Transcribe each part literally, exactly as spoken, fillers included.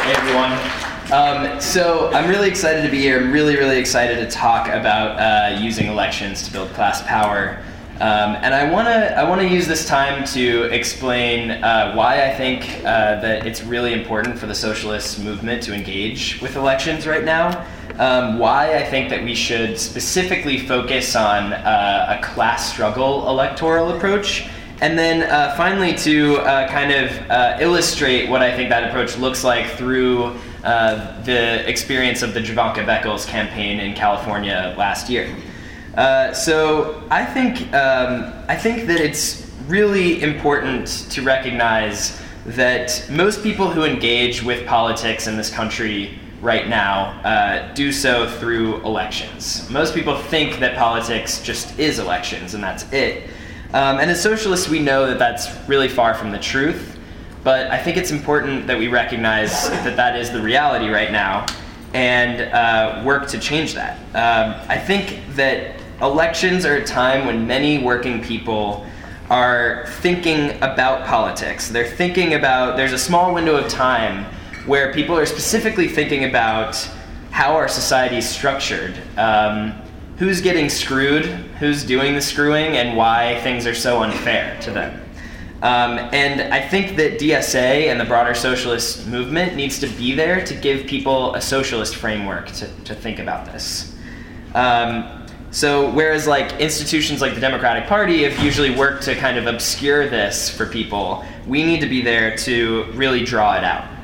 Hey everyone. Um, so I'm really excited to be here. I'm really, really excited to talk about uh, using elections to build class power. Um, and I want to I want to use this time to explain uh, why I think uh, that it's really important for the socialist movement to engage with elections right now. Um, why I think that we should specifically focus on uh, a class struggle electoral approach. And then uh, finally to uh, kind of uh, illustrate what I think that approach looks like through uh, the experience of the Javanka Beckles campaign in California last year. Uh, so I think um, I think that it's really important to recognize that most people who engage with politics in this country right now uh, do so through elections. Most people think that politics just is elections and that's it. Um, and as socialists, we know that that's really far from the truth, but I think it's important that we recognize that that is the reality right now and uh, work to change that. Um, I think that elections are a time when many working people are thinking about politics. They're thinking about, there's a small window of time where people are specifically thinking about how our society is structured. Um, who's getting screwed, who's doing the screwing, and why things are so unfair to them. Um, and I think that D S A and the broader socialist movement needs to be there to give people a socialist framework to, to think about this. Um, so whereas like institutions like the Democratic Party have usually worked to kind of obscure this for people, we need to be there to really draw it out.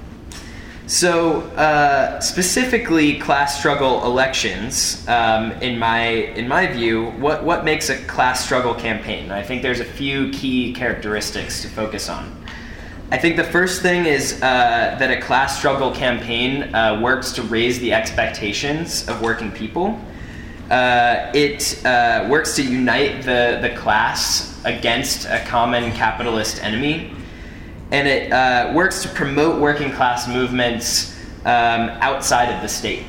So uh, specifically class struggle elections, um, in my in my view, what, what makes a class struggle campaign? And I think there's a few key characteristics to focus on. I think the first thing is uh, that a class struggle campaign uh, works to raise the expectations of working people. Uh, it uh, works to unite the, the class against a common capitalist enemy. And it uh, works to promote working class movements um, outside of the state.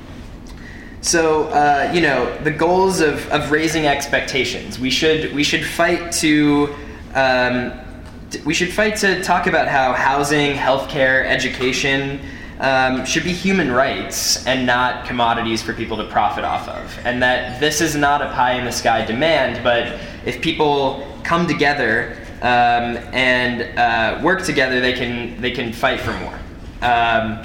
So, uh, you know, the goals of, of raising expectations. We should we should fight to um, we should fight to talk about how housing, healthcare, education um, should be human rights and not commodities for people to profit off of. And that this is not a pie in the sky demand, but if people come together Um, and uh, work together, they can they can fight for more. Um,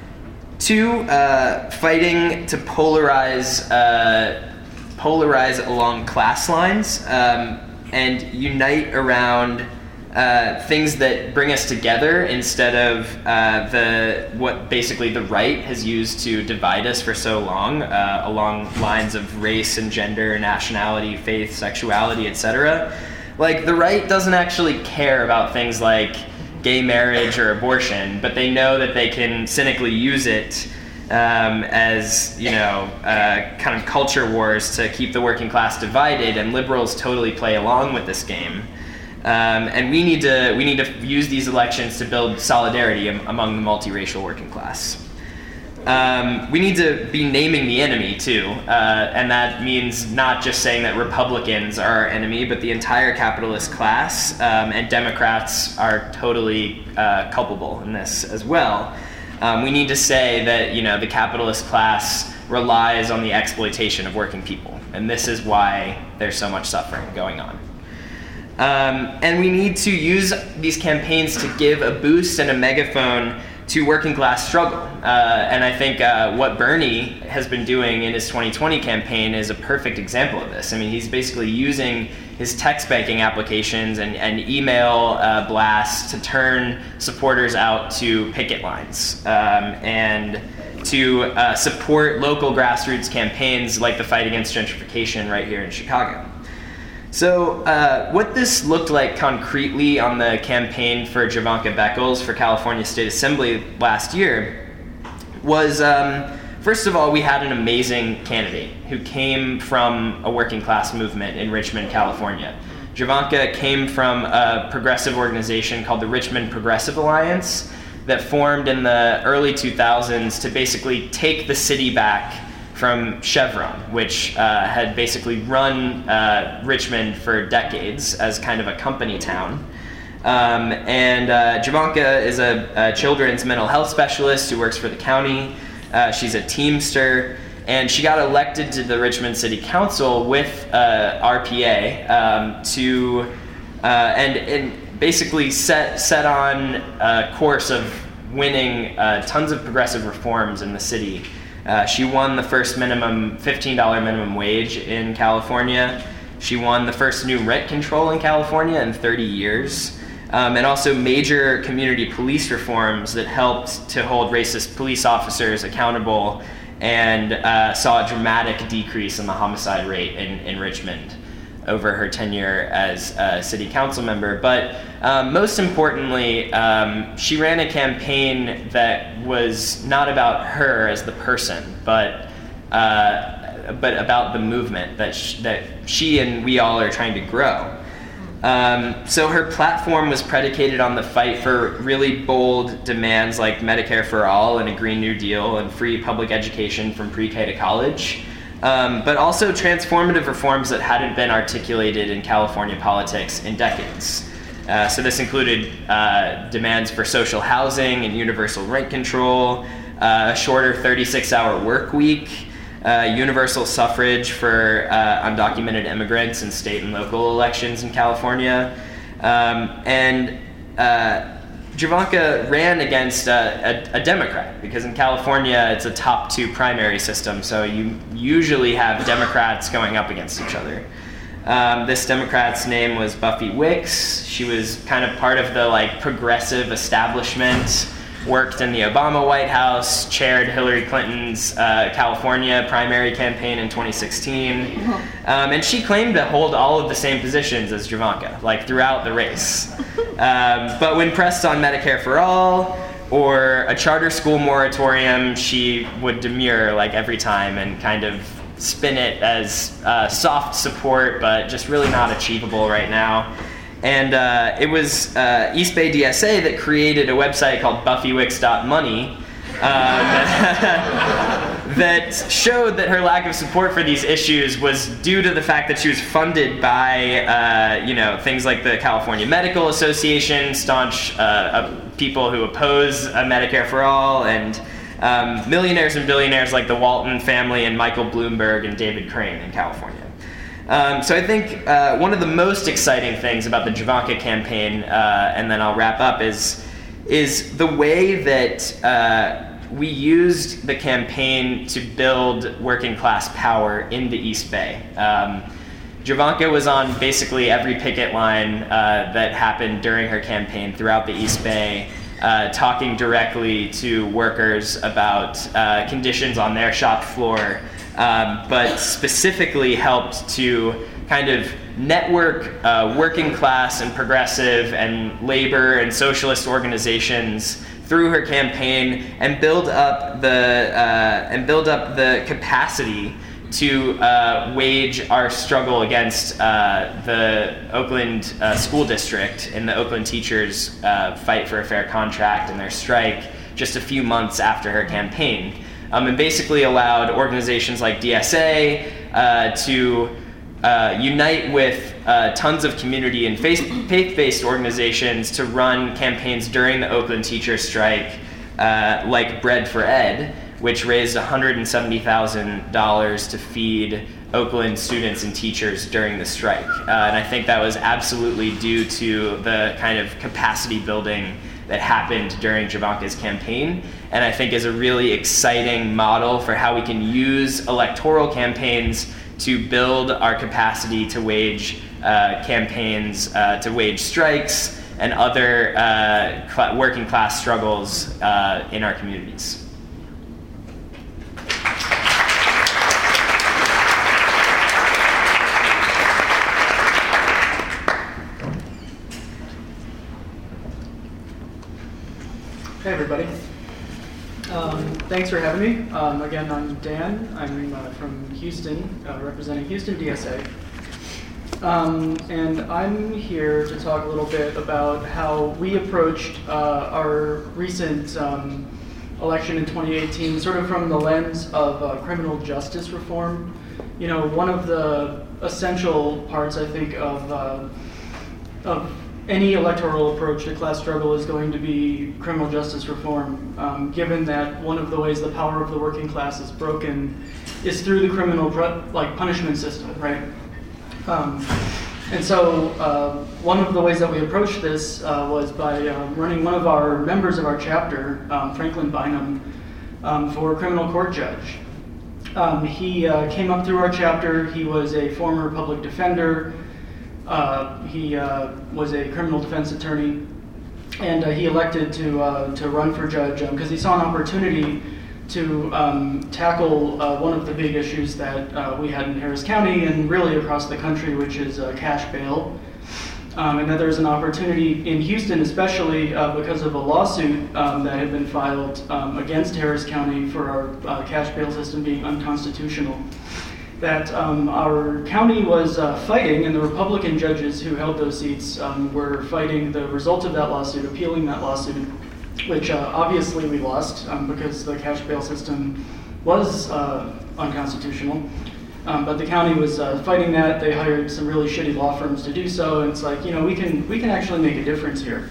two, uh, fighting to polarize uh, polarize along class lines um, and unite around uh, things that bring us together instead of uh, the what basically the right has used to divide us for so long uh, along lines of race and gender, nationality, faith, sexuality, et cetera. Like, the right doesn't actually care about things like gay marriage or abortion, but they know that they can cynically use it um, as, you know, uh, kind of culture wars to keep the working class divided, and liberals totally play along with this game. Um, and we need to we need to use these elections to build solidarity am- among the multiracial working class. Um, we need to be naming the enemy too, uh, and that means not just saying that Republicans are our enemy, but the entire capitalist class, um, and Democrats are totally uh, culpable in this as well. Um, we need to say that, you know, the capitalist class relies on the exploitation of working people, and this is why there's so much suffering going on. Um, and we need to use these campaigns to give a boost and a megaphone to working class struggle. Uh, and I think uh, what Bernie has been doing in his twenty twenty campaign is a perfect example of this. I mean, he's basically using his text banking applications and, and email uh, blasts to turn supporters out to picket lines um, and to uh, support local grassroots campaigns like the fight against gentrification right here in Chicago. So uh, what this looked like concretely on the campaign for Javanka Beckles for California State Assembly last year was, um, first of all, we had an amazing candidate who came from a working class movement in Richmond, California. Javanka came from a progressive organization called the Richmond Progressive Alliance that formed in the early two thousands to basically take the city back from Chevron, which uh, had basically run uh, Richmond for decades as kind of a company town. Um, and uh, Javanka is a, a children's mental health specialist who works for the county. Uh, she's a Teamster, and she got elected to the Richmond City Council with uh, R P A um, to uh, and, and basically set set on a course of winning uh, tons of progressive reforms in the city. Uh, she won the first minimum fifteen dollars minimum wage in California. She won the first new rent control in California in thirty years. Um, and also major community police reforms that helped to hold racist police officers accountable and uh, saw a dramatic decrease in the homicide rate in, in Richmond over her tenure as a city council member. But um, most importantly, um, she ran a campaign that was not about her as the person, but uh, but about the movement that sh- that she and we all are trying to grow. Um, so her platform was predicated on the fight for really bold demands like Medicare for all and a Green New Deal and free public education from pre-K to college, um, but also transformative reforms that hadn't been articulated in California politics in decades. Uh, so this included uh, demands for social housing and universal rent control, uh, a shorter thirty-six hour work week, Uh, universal suffrage for uh, undocumented immigrants in state and local elections in California. Um, and uh, Javanka ran against a, a, a Democrat, because in California it's a top two primary system, so you usually have Democrats going up against each other. Um, this Democrat's name was Buffy Wicks. She was kind of part of the like progressive establishment, worked in the Obama White House, chaired Hillary Clinton's uh, California primary campaign in twenty sixteen. Um, and she claimed to hold all of the same positions as Javanka, like throughout the race. Um, but when pressed on Medicare for all or a charter school moratorium, she would demur like every time and kind of spin it as uh, soft support, but just really not achievable right now. And uh, it was uh, East Bay D S A that created a website called buffy wicks dot money um, that showed that her lack of support for these issues was due to the fact that she was funded by, uh, you know, things like the California Medical Association, staunch uh, uh, people who oppose uh, Medicare for all, and um, millionaires and billionaires like the Walton family and Michael Bloomberg and David Crane in California. Um, so I think uh, one of the most exciting things about the Javanka campaign, uh, and then I'll wrap up, is is the way that uh, we used the campaign to build working class power in the East Bay. Um, Javanka was on basically every picket line uh, that happened during her campaign throughout the East Bay, uh, talking directly to workers about uh, conditions on their shop floor. Um, but specifically helped to kind of network uh, working class and progressive and labor and socialist organizations through her campaign and build up the uh, and build up the capacity to uh, wage our struggle against uh, the Oakland uh, school district and the Oakland teachers' uh, fight for a fair contract and their strike just a few months after her campaign. Um, and basically allowed organizations like D S A uh, to uh, unite with uh, tons of community and faith- faith-based organizations to run campaigns during the Oakland teachers' strike, uh, like Bread for Ed, which raised one hundred seventy thousand dollars to feed Oakland students and teachers during the strike. Uh, and I think that was absolutely due to the kind of capacity building that happened during Javanka's campaign, and I think is a really exciting model for how we can use electoral campaigns to build our capacity to wage uh, campaigns, uh, to wage strikes and other uh, cl- working class struggles uh, in our communities. Hey everybody. Um, thanks for having me. Um, again, I'm Dan. I'm uh, from Houston, uh, representing Houston D S A. Um, and I'm here to talk a little bit about how we approached uh, our recent um, election in twenty eighteen, sort of from the lens of uh, criminal justice reform. You know, one of the essential parts, I think, of uh, of any electoral approach to class struggle is going to be criminal justice reform, um, given that one of the ways the power of the working class is broken is through the criminal like punishment system, right? Um, and so uh, one of the ways that we approached this uh, was by uh, running one of our members of our chapter, um, Franklin Bynum, um, for criminal court judge. Um, he uh, came up through our chapter. He was a former public defender. Uh, he uh, was a criminal defense attorney, and uh, he elected to uh, to run for judge because um, he saw an opportunity to um, tackle uh, one of the big issues that uh, we had in Harris County and really across the country, which is uh, cash bail. Um, and that there's an opportunity in Houston, especially uh, because of a lawsuit um, that had been filed um, against Harris County for our uh, cash bail system being unconstitutional, that um, our county was uh, fighting, and the Republican judges who held those seats um, were fighting the result of that lawsuit, appealing that lawsuit, which uh, obviously we lost um, because the cash bail system was uh, unconstitutional. Um, but the county was uh, fighting that. They hired some really shitty law firms to do so, and it's like, you know, we can we can actually make a difference here.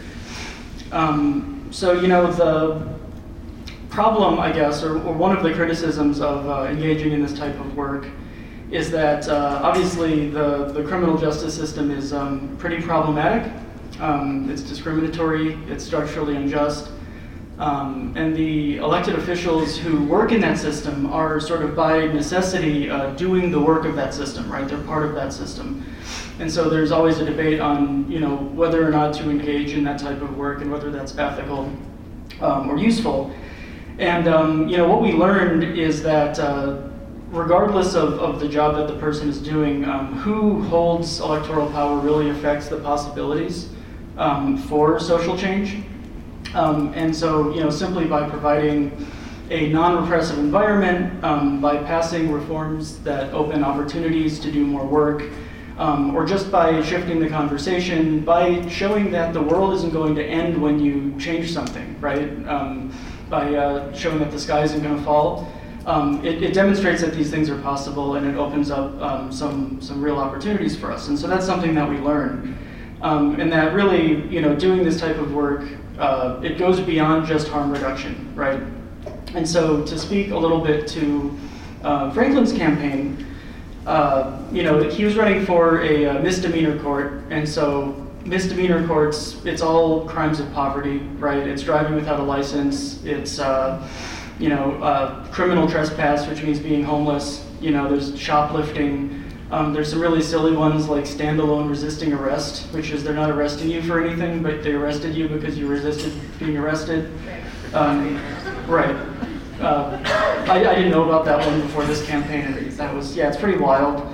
Um, so, you know, the problem, I guess, or, or one of the criticisms of uh, engaging in this type of work is that uh, obviously the, the criminal justice system is um, pretty problematic. Um, it's discriminatory, it's structurally unjust. Um, and the elected officials who work in that system are sort of by necessity uh, doing the work of that system, right? They're part of that system. And so there's always a debate on, you know, whether or not to engage in that type of work and whether that's ethical um, or useful. And, um, you know, what we learned is that uh, regardless of, of the job that the person is doing, um, who holds electoral power really affects the possibilities um, for social change. Um, and so, you know, simply by providing a non-repressive environment, um, by passing reforms that open opportunities to do more work, um, or just by shifting the conversation, by showing that the world isn't going to end when you change something, right? Um, by uh, showing that the sky isn't going to fall, um, it, it demonstrates that these things are possible, and it opens up um, some some real opportunities for us. And so that's something that we learn, um, and that really, you know, doing this type of work. Uh, it goes beyond just harm reduction, right? And so to speak a little bit to uh, Franklin's campaign, uh, you know, he was running for a, a misdemeanor court, and so misdemeanor courts, it's all crimes of poverty, right? It's driving without a license, it's, uh, you know, uh, criminal trespass, which means being homeless, you know, there's shoplifting. Um, there's some really silly ones like standalone resisting arrest, which is they're not arresting you for anything, but they arrested you because you resisted being arrested. Um, right. Uh, I, I didn't know about that one before this campaign. That was, yeah, it's pretty wild.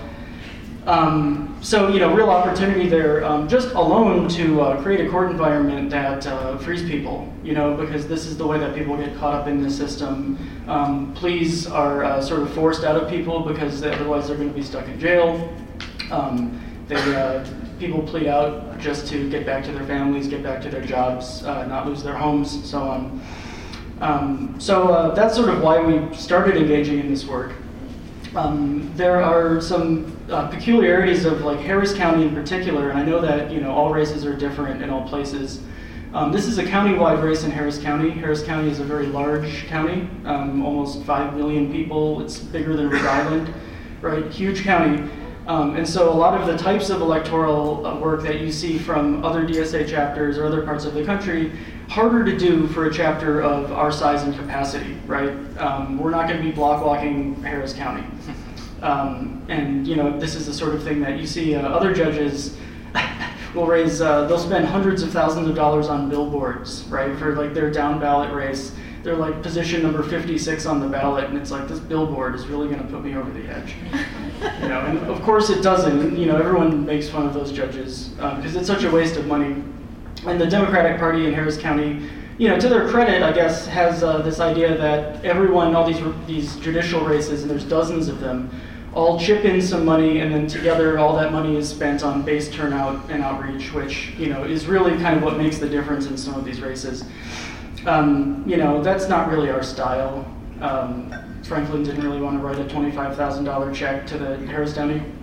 Um, so, you know, real opportunity there, um, just alone to uh, create a court environment that uh, frees people, you know, because this is the way that people get caught up in this system. Um, pleas are uh, sort of forced out of people because otherwise they're going to be stuck in jail. Um, they, uh, people plead out just to get back to their families, get back to their jobs, uh, not lose their homes, so on. Um, so uh, that's sort of why we started engaging in this work. Um, there are some uh, peculiarities of like Harris County in particular, and I know that, you know, all races are different in all places. Um, this is a county-wide race in Harris County. Harris County is a very large county, um, almost five million people. It's bigger than Rhode Island, right? Huge county. Um, and so a lot of the types of electoral uh, work that you see from other D S A chapters or other parts of the country, harder to do for a chapter of our size and capacity, right? Um, we're not going to be block walking Harris County. Um, and, you know, this is the sort of thing that you see uh, other judges will raise, uh, they'll spend hundreds of thousands of dollars on billboards, right, for like their down ballot race. They're like position number fifty-six on the ballot, and it's like, this billboard is really going to put me over the edge. You know, and of course it doesn't. You know, everyone makes fun of those judges because um, it's such a waste of money. And the Democratic Party in Harris County, you know, to their credit, I guess, has uh, this idea that everyone, all these these judicial races, and there's dozens of them, all chip in some money, and then together all that money is spent on base turnout and outreach, which, you know, is really kind of what makes the difference in some of these races. Um, you know, that's not really our style. Um, Franklin didn't really want to write a twenty-five thousand dollars check to the Harris County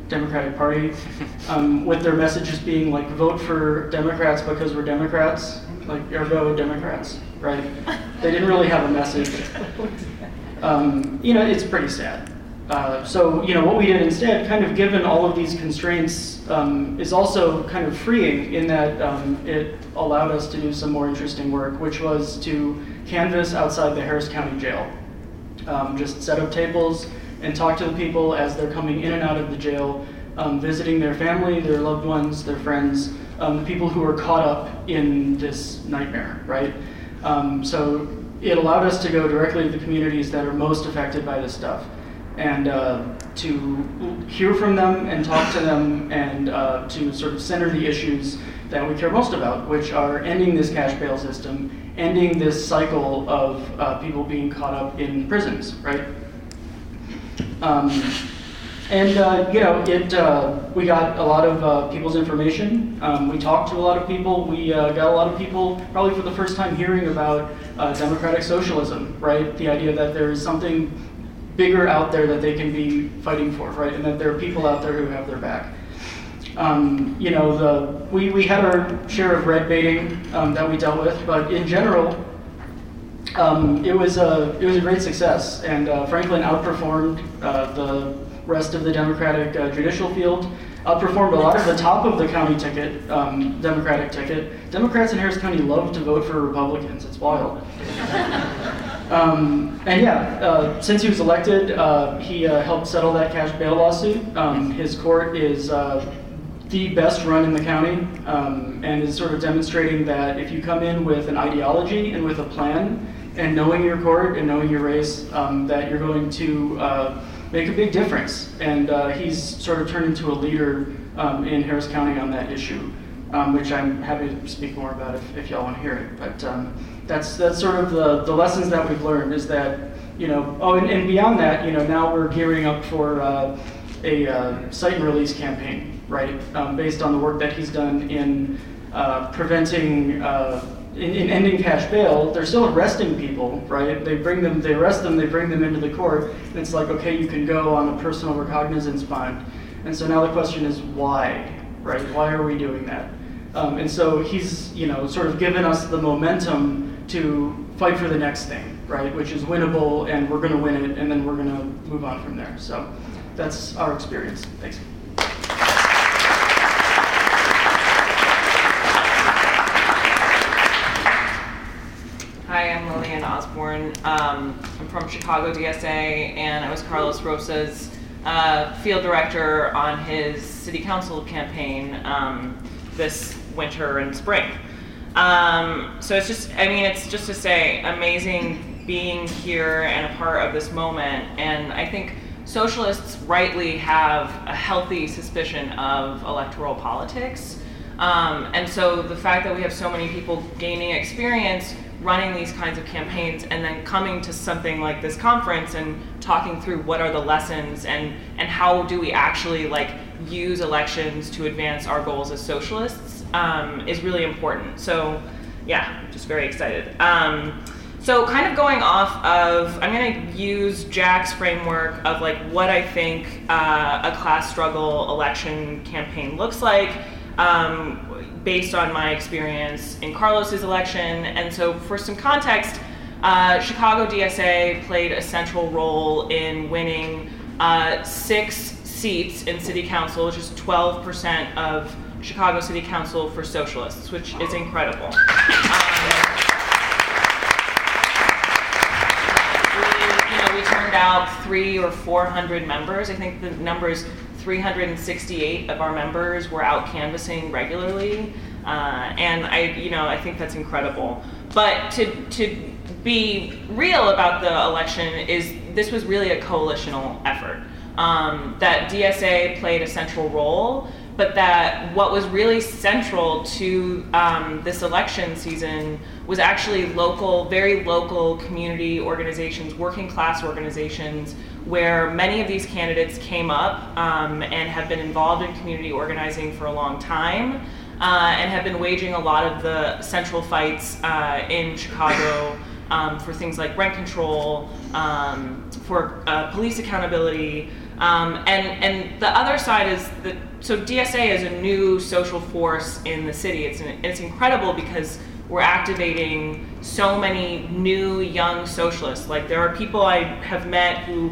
Democratic Party, um, with their messages being like, vote for Democrats because we're Democrats, like ergo Democrats, right? They didn't really have a message. Um, you know, it's pretty sad. Uh, so, you know, what we did instead, kind of given all of these constraints, um, is also kind of freeing in that um, it allowed us to do some more interesting work, which was to canvass outside the Harris County Jail. Um, just set up tables and talk to the people as they're coming in and out of the jail, um, visiting their family, their loved ones, their friends, um, the people who are caught up in this nightmare, right? Um, so it allowed us to go directly to the communities that are most affected by this stuff, and uh, to hear from them and talk to them, and uh, to sort of center the issues that we care most about, which are ending this cash bail system, ending this cycle of uh, people being caught up in prisons, right? Um, and uh, you know, it uh, we got a lot of uh, people's information. Um, we talked to a lot of people. We uh, got a lot of people, probably for the first time, hearing about uh, democratic socialism, right? The idea that there is something bigger out there that they can be fighting for, right? And that there are people out there who have their back. Um, you know, the we, we had our share of red baiting um, that we dealt with, but in general, um, it was a it was a great success, and uh, Franklin outperformed uh, the rest of the Democratic uh, judicial field, outperformed a lot of the top of the county ticket, um, Democratic ticket. Democrats in Harris County love to vote for Republicans. It's wild. Um, and yeah, uh, since he was elected, uh, he uh, helped settle that cash bail lawsuit. Um, his court is uh, the best run in the county, um, and is sort of demonstrating that if you come in with an ideology and with a plan, and knowing your court and knowing your race, um, that you're going to uh, make a big difference. And uh, he's sort of turned into a leader um, in Harris County on that issue, um, which I'm happy to speak more about if, if y'all want to hear it. But um, that's that's sort of the, the lessons that we've learned, is that, you know, oh, and, and beyond that, you know, now we're gearing up for uh, a uh, cite and release campaign, right, um, based on the work that he's done in uh, preventing, uh, in, in ending cash bail. They're still arresting people, right? They bring them, they arrest them, they bring them into the court, and it's like, okay, you can go on a personal recognizance bond. And so now the question is why, right? Why are we doing that? Um, and so he's, you know, sort of given us the momentum to fight for the next thing, right? Which is winnable, and we're going to win it, and then we're going to move on from there. So that's our experience. Thanks. Hi, I'm Lillian Osborne. Um, I'm from Chicago D S A, and I was Carlos Rosa's uh, field director on his city council campaign um, this winter and spring. Um, so it's just, I mean, it's just to say, amazing being here and a part of this moment. And I think socialists rightly have a healthy suspicion of electoral politics. Um, and so the fact that we have so many people gaining experience running these kinds of campaigns and then coming to something like this conference and talking through what are the lessons and, and how do we actually like use elections to advance our goals as socialists um, is really important. So yeah, just very excited. Um, so kind of going off of, I'm gonna use Jack's framework of like what I think uh, a class struggle election campaign looks like, um, based on my experience in Carlos's election. And so for some context, uh, Chicago D S A played a central role in winning uh, six seats in city council, which is twelve percent of Chicago City Council for socialists, which is incredible. Um, we, you know, we turned out three or four hundred members. I think the number is three hundred sixty-eight of our members were out canvassing regularly, uh, and I, you know, I think that's incredible. But to to be real about the election is this was really a coalitional effort. Um, that D S A played a central role, but that what was really central to um, this election season was actually local, very local community organizations, working class organizations, where many of these candidates came up um, and have been involved in community organizing for a long time, uh, and have been waging a lot of the central fights uh, in Chicago um, for things like rent control, um, for uh, police accountability, Um, and, and the other side is that, so D S A is a new social force in the city. It's, an, it's incredible because we're activating so many new young socialists. Like there are people I have met who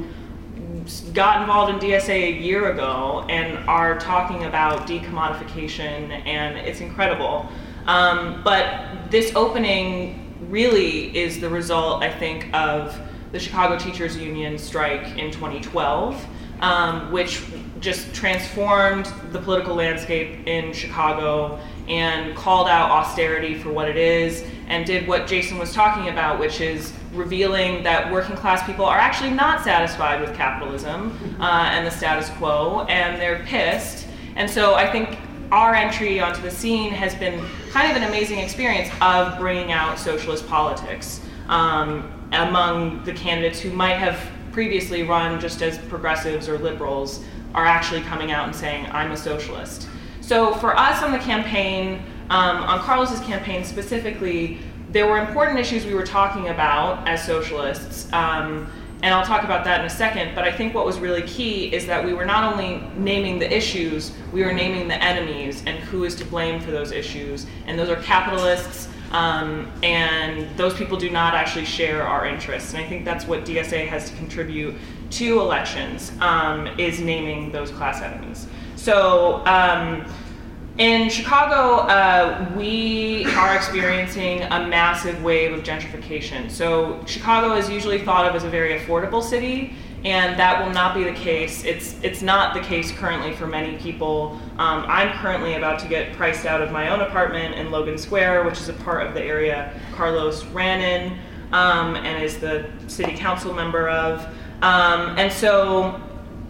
got involved in D S A a year ago and are talking about decommodification, and it's incredible. Um, but this opening really is the result, I think, of the Chicago Teachers Union strike in twenty twelve, um, which just transformed the political landscape in Chicago and called out austerity for what it is, and did what Jason was talking about, which is revealing that working class people are actually not satisfied with capitalism uh, and the status quo, and they're pissed. And so I think our entry onto the scene has been kind of an amazing experience of bringing out socialist politics um, among the candidates who might have previously run just as progressives or liberals, are actually coming out and saying, I'm a socialist. So for us on the campaign, um, on Carlos's campaign specifically, there were important issues we were talking about as socialists, um, and I'll talk about that in a second, but I think what was really key is that we were not only naming the issues, we were naming the enemies and who is to blame for those issues, and those are capitalists, um, and those people do not actually share our interests, and I think that's what D S A has to contribute to elections, um, is naming those class enemies. So, um, in Chicago, uh, we are experiencing a massive wave of gentrification. So Chicago is usually thought of as a very affordable city, and that will not be the case. It's it's not the case currently for many people. Um, I'm currently about to get priced out of my own apartment in Logan Square, which is a part of the area Carlos ran in um, and is the city council member of. Um, and so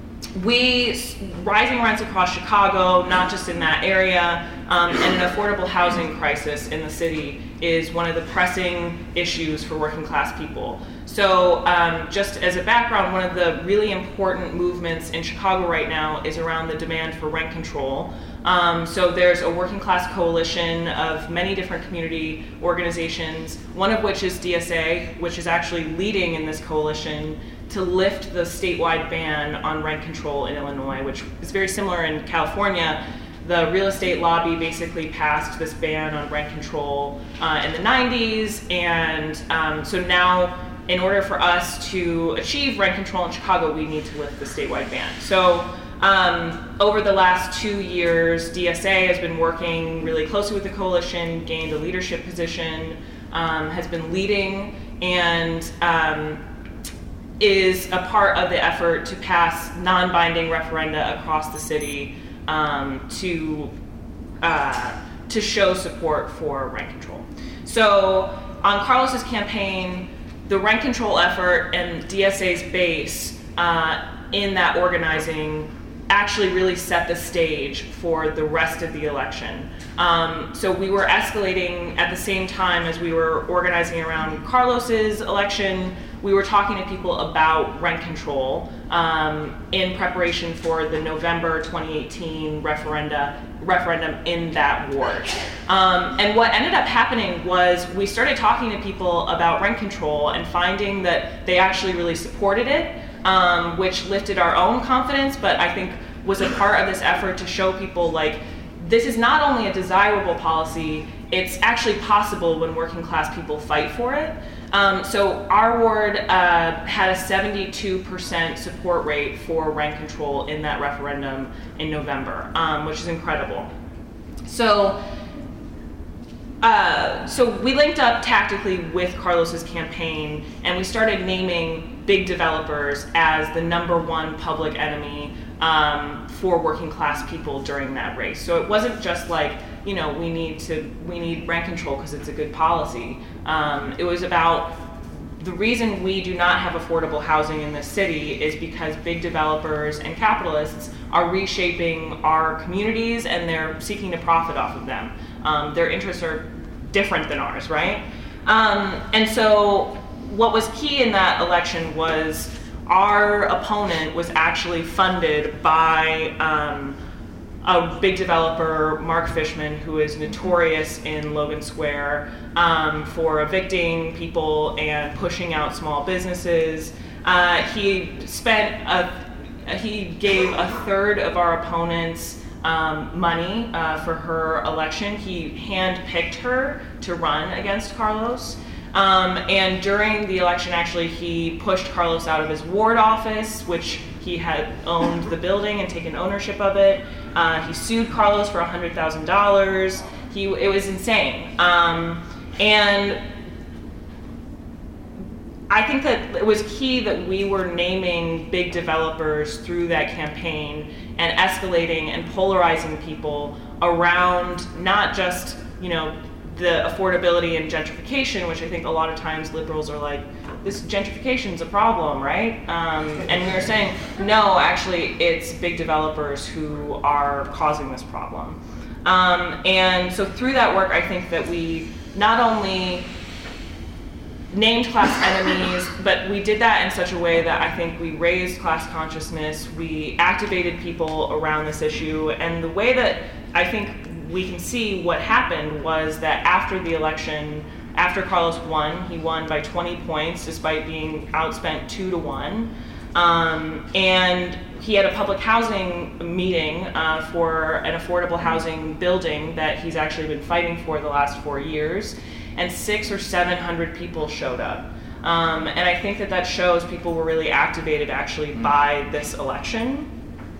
we, rising rents across Chicago, not just in that area, um, and an affordable housing crisis in the city is one of the pressing issues for working class people. So um, just as a background, one of the really important movements in Chicago right now is around the demand for rent control. Um, so there's a working class coalition of many different community organizations, one of which is D S A, which is actually leading in this coalition to lift the statewide ban on rent control in Illinois, which is very similar in California. The real estate lobby basically passed this ban on rent control uh, in the nineties, and um, so now in order for us to achieve rent control in Chicago, we need to lift the statewide ban. So um, over the last two years, D S A has been working really closely with the coalition, gained a leadership position, um, has been leading, and um, is a part of the effort to pass non-binding referenda across the city um, to uh, to show support for rent control. So on Carlos's campaign, the rent control effort and D S A's base uh, in that organizing actually really set the stage for the rest of the election. Um, so we were escalating at the same time as we were organizing around Carlos's election. We were talking to people about rent control um, in preparation for the November twenty eighteen referenda, referendum in that ward. Um, and what ended up happening was we started talking to people about rent control and finding that they actually really supported it, um, which lifted our own confidence, but I think was a part of this effort to show people, like, this is not only a desirable policy, it's actually possible when working class people fight for it. Um, so our ward uh, had a seventy-two percent support rate for rent control in that referendum in November, um, which is incredible. So, uh, so we linked up tactically with Carlos's campaign, and we started naming big developers as the number one public enemy um, for working class people during that race. So it wasn't just like, you know, we need to we need rent control because it's a good policy. Um, it was about the reason we do not have affordable housing in this city is because big developers and capitalists are reshaping our communities and they're seeking to profit off of them. Um, their interests are different than ours, right? Um, and so what was key in that election was our opponent was actually funded by um, a big developer, Mark Fishman, who is notorious in Logan Square um, for evicting people and pushing out small businesses. Uh, he spent a, he gave a third of our opponents um, money uh, for her election. He hand-picked her to run against Carlos. Um, and during the election, actually, he pushed Carlos out of his ward office, which he had owned the building and taken ownership of it. Uh, he sued Carlos for one hundred thousand dollars. He, it was insane. Um, and I think that it was key that we were naming big developers through that campaign and escalating and polarizing people around not just, you know, the affordability and gentrification, which I think a lot of times liberals are like, this gentrification is a problem, right? Um, and we were saying, no, actually, it's big developers who are causing this problem. Um, and so through that work, I think that we not only named class enemies, but we did that in such a way that I think we raised class consciousness, we activated people around this issue, and the way that I think we can see what happened was that after the election, after Carlos won, he won by twenty points despite being outspent two to one. Um, and he had a public housing meeting uh, for an affordable housing building that he's actually been fighting for the last four years. And six or seven hundred people showed up. Um, and I think that that shows people were really activated actually by this election.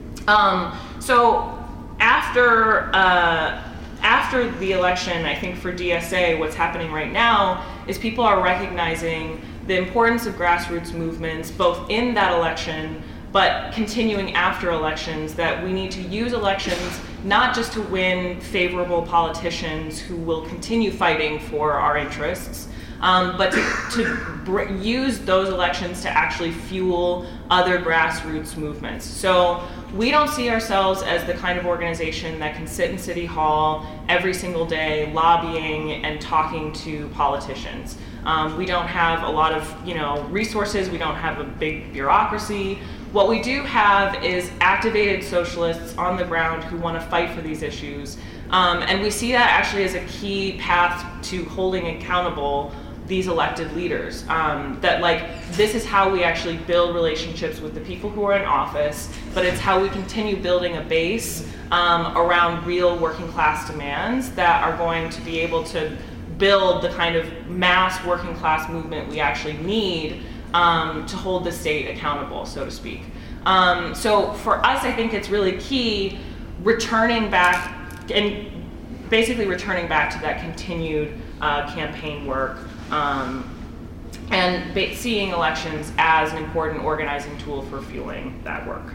Um, so after, uh, after the election, I think for D S A, what's happening right now is people are recognizing the importance of grassroots movements, both in that election, but continuing after elections, that we need to use elections not just to win favorable politicians who will continue fighting for our interests, um, but to, to br- use those elections to actually fuel other grassroots movements. So we don't see ourselves as the kind of organization that can sit in City Hall every single day lobbying and talking to politicians. Um, we don't have a lot of, you know, resources. We don't have a big bureaucracy. What we do have is activated socialists on the ground who want to fight for these issues. Um, and we see that actually as a key path to holding accountable these elected leaders. Um, that like, this is how we actually build relationships with the people who are in office, but it's how we continue building a base um, around real working class demands that are going to be able to build the kind of mass working class movement we actually need Um, to hold the state accountable, so to speak. Um, so for us, I think it's really key returning back and basically returning back to that continued uh, campaign work um, and ba- seeing elections as an important organizing tool for fueling that work.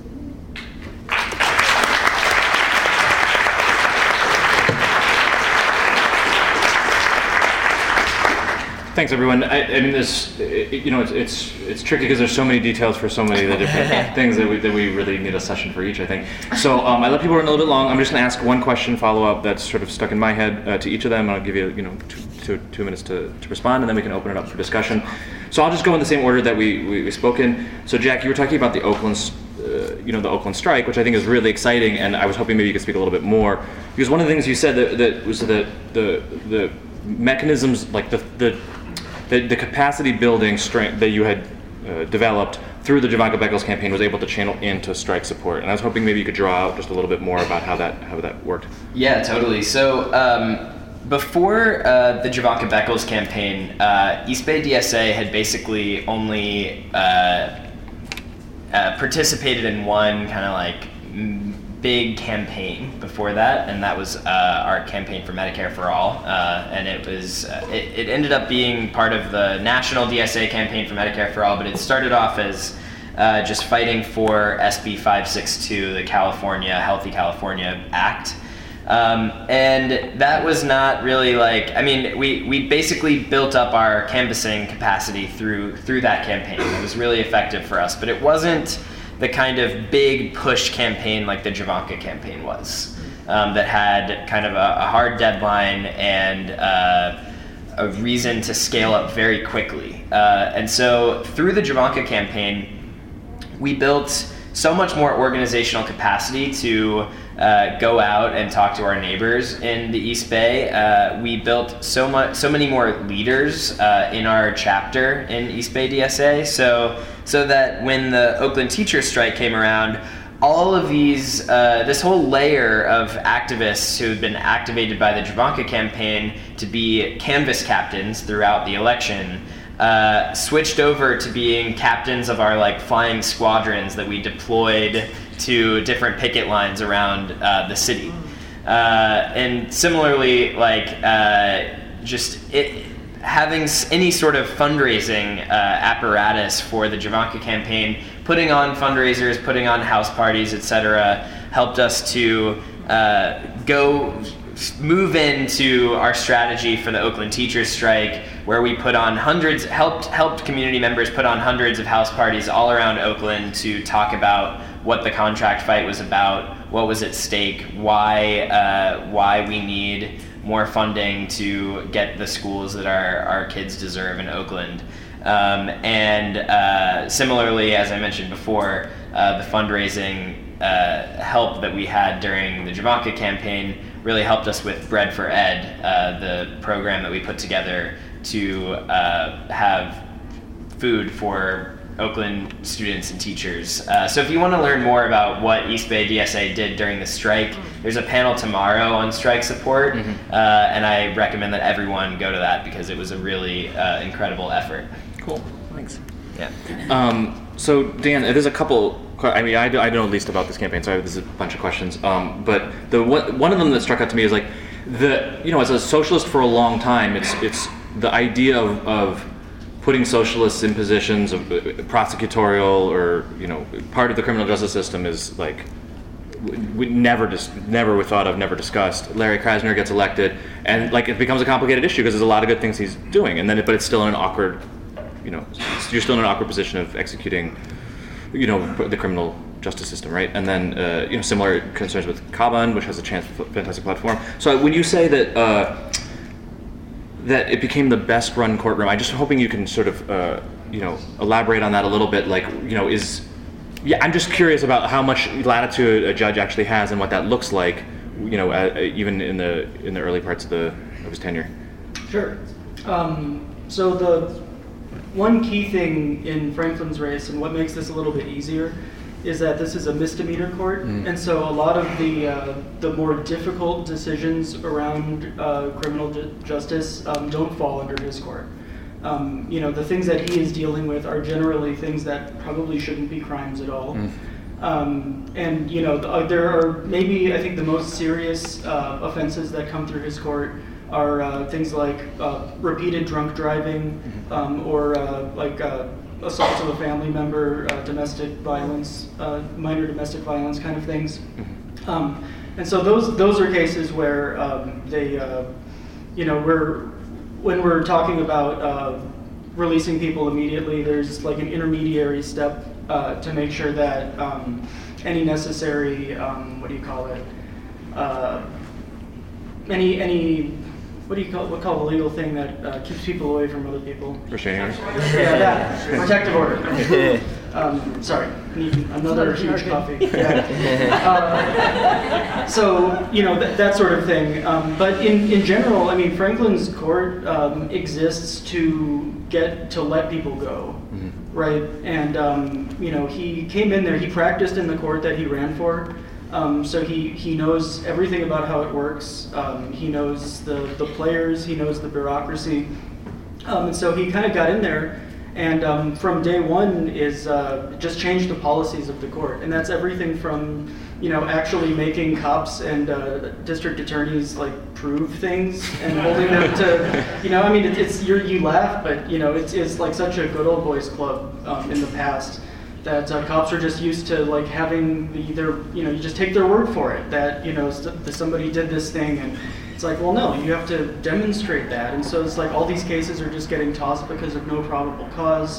Thanks, everyone. I, I mean, this, you know, it's it's it's tricky because there's so many details for so many of the different things that we that we really need a session for each, I think. So um, I let people run a little bit long. I'm just going to ask one question, follow up that's sort of stuck in my head uh, to each of them. I'll give you, you know, two, two, two minutes to, to respond, and then we can open it up for discussion. So I'll just go in the same order that we we, we spoke in. So Jack, you were talking about the Oakland, uh, you know, the Oakland strike, which I think is really exciting, and I was hoping maybe you could speak a little bit more, because one of the things you said that, that was that the the mechanisms, like the the The, the capacity building strength that you had uh, developed through the Jovanka Beckles campaign was able to channel into strike support. And I was hoping maybe you could draw out just a little bit more about how that how that worked. Yeah, totally. So um, before uh, the Jovanka Beckles campaign, uh, East Bay D S A had basically only uh, uh, participated in one kind of like big campaign before that, and that was uh, our campaign for Medicare for All, uh, and it was uh, it, it ended up being part of the national D S A campaign for Medicare for All, but it started off as uh, just fighting for S B five sixty-two, the California Healthy California Act, um, and that was not really like, I mean, we we basically built up our canvassing capacity through through that campaign. It was really effective for us, but it wasn't the kind of big push campaign like the Jovanka campaign was, um, that had kind of a, a hard deadline and uh, a reason to scale up very quickly. Uh, and so through the Jovanka campaign, we built so much more organizational capacity to uh, go out and talk to our neighbors in the East Bay. Uh, we built so much, so many more leaders uh, in our chapter in East Bay D S A. So so that when the Oakland teachers strike came around, all of these, uh, this whole layer of activists who had been activated by the Javanka campaign to be canvas captains throughout the election uh, switched over to being captains of our like flying squadrons that we deployed to different picket lines around uh, the city. Uh, and similarly, like uh, just it, having any sort of fundraising uh, apparatus for the Javanka campaign, putting on fundraisers, putting on house parties, et cetera, helped us to uh, go move into our strategy for the Oakland teachers strike, where we put on hundreds, helped helped community members put on hundreds of house parties all around Oakland to talk about what the contract fight was about, what was at stake, why uh, why we need more funding to get the schools that our, our kids deserve in Oakland. Um, and uh, similarly, as I mentioned before, uh, the fundraising uh, help that we had during the Javanka campaign really helped us with Bread for Ed, uh, the program that we put together to uh, have food for Oakland students and teachers. Uh, so if you want to learn more about what East Bay D S A did during the strike, there's a panel tomorrow on strike support, mm-hmm. uh, and I recommend that everyone go to that because it was a really uh, incredible effort. Cool, thanks. Yeah. Um, so Dan, there's a couple, I mean, I, I know at least about this campaign, so I have, there's a bunch of questions, um, but the one, one of them that struck out to me is like, the, you know, as a socialist for a long time, it's, it's the idea of, of putting socialists in positions of prosecutorial or, you know, part of the criminal justice system is like, we never just never we thought of, never discussed. Larry Krasner gets elected, and like it becomes a complicated issue because there's a lot of good things he's doing, and then it, but it's still in an awkward, you know, you're still in an awkward position of executing, you know, the criminal justice system, right? And then uh, you know, similar concerns with Kaban, which has a chance fantastic platform. So when you say that. Uh, that it became the best run courtroom, I'm just hoping you can sort of, uh, you know, elaborate on that a little bit. Like, you know, is, yeah, I'm just curious about how much latitude a judge actually has and what that looks like, you know, uh, even in the in the early parts of the of his tenure. Sure. Um, so the one key thing in Franklin's race, and what makes this a little bit easier, is that this is a misdemeanor court, mm. and so a lot of the uh, the more difficult decisions around uh, criminal ju- justice um, don't fall under his court. Um, you know, the things that he is dealing with are generally things that probably shouldn't be crimes at all. Mm. Um, and you know, the, there are maybe I think the most serious uh, offenses that come through his court are uh, things like uh, repeated drunk driving, um, or uh, like. Uh, assault of a family member, uh, domestic violence, uh, minor domestic violence kind of things. Um, and so those those are cases where um, they, uh, you know, we're, when we're talking about uh, releasing people immediately, there's like an intermediary step uh, to make sure that um, any necessary, um, what do you call it, uh, any, any, what do you call what call the legal thing that uh, keeps people away from other people? Restraining order. Yeah, that protective order. um, sorry, I need another huge coffee. Yeah. Uh, so you know th- that sort of thing. Um, but in, in general, I mean, Franklin's court um, exists to get to let people go, mm-hmm. right? And um, you know, he came in there. He practiced in the court that he ran for. Um, so he, he knows everything about how it works. Um, he knows the, the players. He knows the bureaucracy. Um, and so he kind of got in there, and um, from day one is uh, just changed the policies of the court. And that's everything from, you know, actually making cops and uh, district attorneys like prove things and holding them to, you know, I mean, it, it's you're, you laugh, but you know, it's it's like such a good old boys club um, in the past. That uh, cops are just used to like having the, their, you know, you just take their word for it that, you know, st- somebody did this thing, and it's like, well, no, you have to demonstrate that. And so it's like all these cases are just getting tossed because of no probable cause.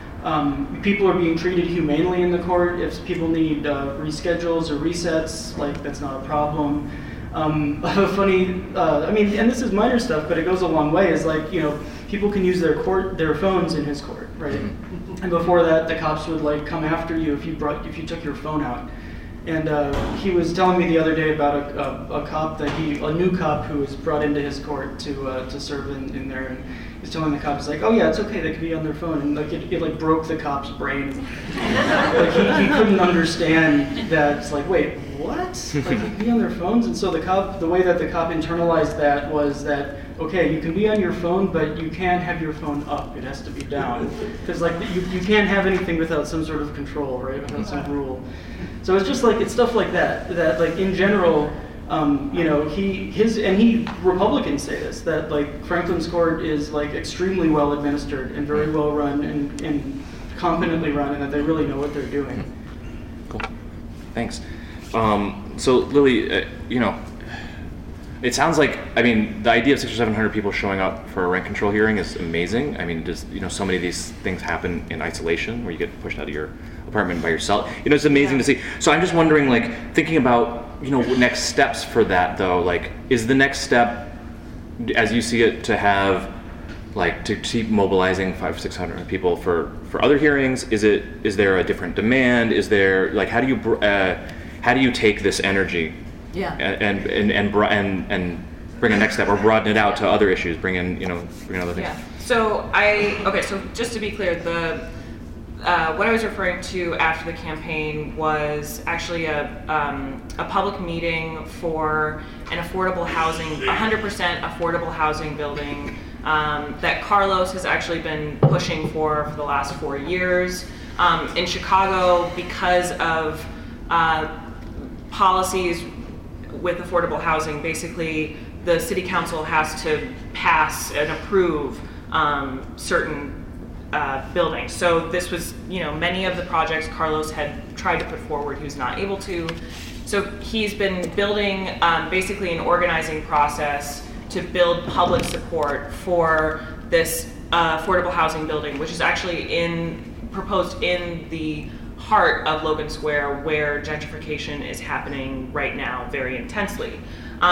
Um, people are being treated humanely in the court. If people need uh, reschedules or resets, like that's not a problem. Um, a funny, uh, I mean, and this is minor stuff, but it goes a long way, is like, you know, people can use their court, their phones in his court, right? Mm-hmm. And before that, the cops would like come after you if you brought, if you took your phone out. And uh, he was telling me the other day about a, a, a cop that he, a new cop who was brought into his court to uh, to serve in, in there. And he's telling the cops, like, oh yeah, it's okay, they could be on their phone, and like it, it like broke the cop's brain. Like he, he couldn't understand that. It's like, wait, what? Like they could be on their phones, and so the cop, the way that the cop internalized that was that, okay, you can be on your phone, but you can't have your phone up. It has to be down, because like you, you can't have anything without some sort of control, right? Without some rule. So it's just like it's stuff like that. That like in general, um, you know, he his and he Republicans say this, that like Franklin's Court is like extremely well administered and very well run and, and competently run, and that they really know what they're doing. Cool. Thanks. Um, so Lily, uh, you know. It sounds like, I mean, the idea of six or seven hundred people showing up for a rent control hearing is amazing. I mean, just, you know, so many of these things happen in isolation where you get pushed out of your apartment by yourself. You know, it's amazing yeah. to see. So I'm just wondering, like, thinking about, you know, next steps for that, though. Like, is the next step, as you see it, to have, like, to keep mobilizing five, six hundred people for, for other hearings? Is it, is there a different demand? Is there, like, how do you, uh, how do you take this energy? Yeah. And and and and and bring a next step, or broaden it out to other issues. Bring in, you know, bring in other things. Yeah. So I okay. So just to be clear, the uh, what I was referring to after the campaign was actually a um, a public meeting for an affordable housing, one hundred percent affordable housing building um, that Carlos has actually been pushing for for the last four years um, in Chicago because of uh, policies with affordable housing. Basically, the city council has to pass and approve um, certain uh, buildings. So this was, you know, many of the projects Carlos had tried to put forward, he was not able to. So he's been building um, basically an organizing process to build public support for this uh, affordable housing building, which is actually in proposed in the heart of Logan Square, where gentrification is happening right now very intensely.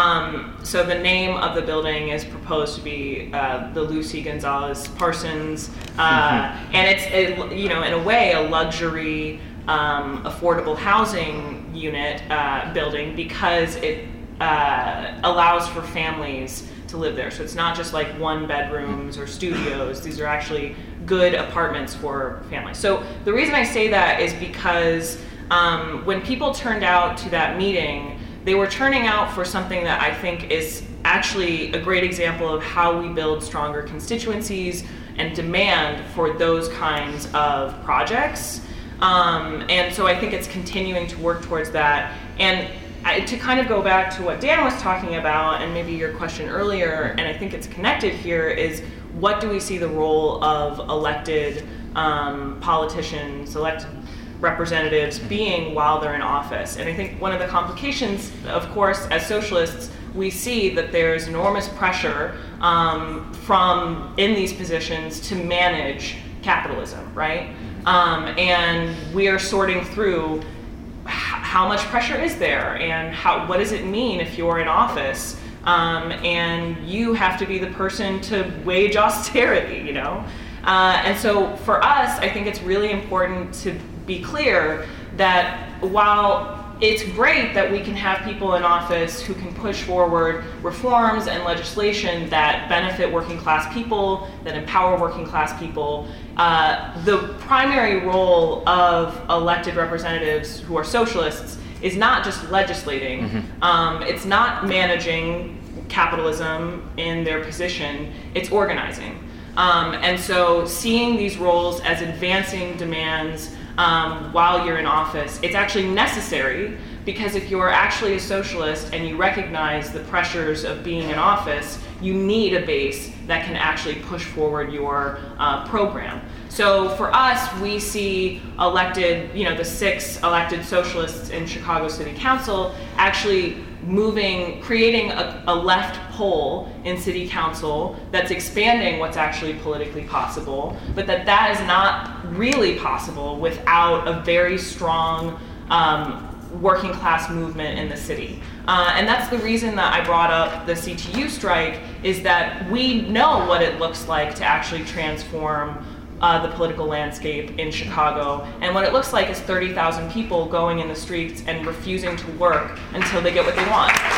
Um, so the name of the building is proposed to be uh, the Lucy Gonzalez Parsons, uh, mm-hmm. and it's a, you know, in a way a luxury um, affordable housing unit uh, building because it uh, allows for families to live there. So it's not just like one bedrooms or studios. These are actually good apartments for families. So the reason I say that is because um, when people turned out to that meeting, they were turning out for something that I think is actually a great example of how we build stronger constituencies and demand for those kinds of projects. Um, and so I think it's continuing to work towards that. And I, to kind of go back to what Dan was talking about, and maybe your question earlier, and I think it's connected here, is what do we see the role of elected um, politicians, elected representatives being while they're in office? And I think one of the complications, of course, as socialists, we see that there's enormous pressure um, from in these positions to manage capitalism, right? Um, and we are sorting through how much pressure is there, and how what does it mean if you're in office um, and you have to be the person to wage austerity, you know? Uh, and so for us, I think it's really important to be clear that while it's great that we can have people in office who can push forward reforms and legislation that benefit working class people, that empower working class people, uh, the primary role of elected representatives who are socialists is not just legislating. Mm-hmm. Um, it's not managing capitalism in their position, it's organizing. Um, and so seeing these roles as advancing demands um, while you're in office, it's actually necessary, because if you're actually a socialist and you recognize the pressures of being in office, you need a base that can actually push forward your uh, program. So for us, we see elected, you know, the six elected socialists in Chicago City Council actually moving, creating a, a left pole in City Council that's expanding what's actually politically possible, but that that is not really possible without a very strong um, working class movement in the city. Uh, and that's the reason that I brought up the C T U strike, is that we know what it looks like to actually transform Uh, the political landscape in Chicago. And what it looks like is thirty thousand people going in the streets and refusing to work until they get what they want.